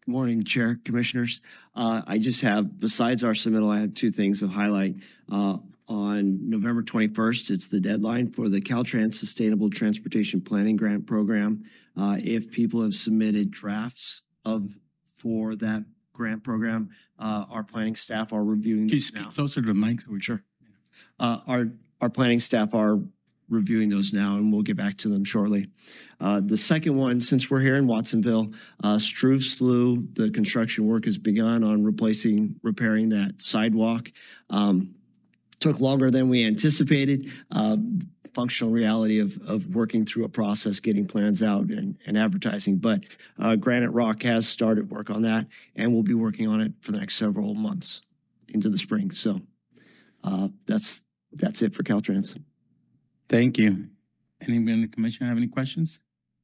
Good morning, Chair, Commissioners. I just have, besides our submittal, I have two things to highlight. On November 21st, it's the deadline for the Caltrans Sustainable Transportation Planning Grant Program. If people have submitted drafts for that grant program, our planning staff are reviewing. Can you speak closer to the mic? Sure. Our planning staff are reviewing those now, and we'll get back to them shortly. The second one, since we're here in Watsonville, Struve Slough, the construction work has begun on repairing that sidewalk. Took longer than we anticipated. Functional reality of working through a process, getting plans out and advertising. But Granite Rock has started work on that, and we'll be working on it for the next several months into the spring. So that's it for Caltrans. Thank you. Anyone in the commission have any questions?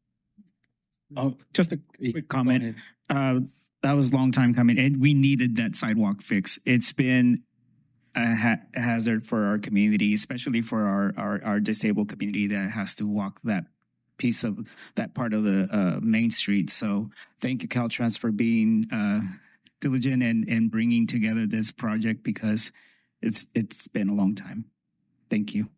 Oh, just a quick comment. That was a long time coming, and we needed that sidewalk fix. It's been a hazard for our community, especially for our disabled community that has to walk that piece of that part of the main street. So thank you, Caltrans, for being diligent and bringing together this project, because it's been a long time. Thank you.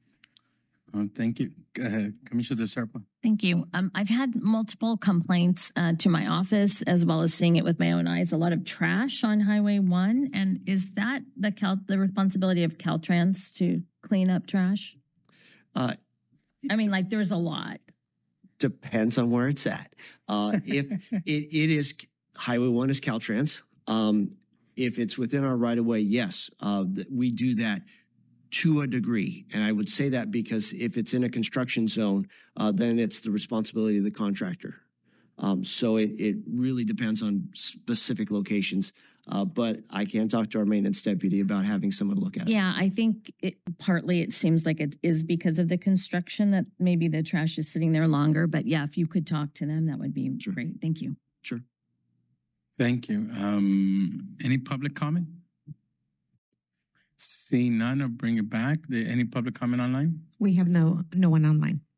Thank you. Go ahead, Commissioner DeSerpa. Thank you. I've had multiple complaints to my office, as well as seeing it with my own eyes. A lot of trash on Highway 1, and is that the responsibility of Caltrans to clean up trash? I mean, like, there's a lot. Depends on where it's at. If it is Highway 1 is Caltrans. If it's within our right of way, yes, we do that to a degree. And I would say that because if it's in a construction zone, then it's the responsibility of the contractor. So it really depends on specific locations. But I can talk to our maintenance deputy about having someone look at it. Yeah, I think partly it seems like it is because of the construction that maybe the trash is sitting there longer. But yeah, if you could talk to them, that would be great. Thank you. Sure. Thank you. Any public comment? Seeing none, I'll bring it back. Any public comment online? We have no one online.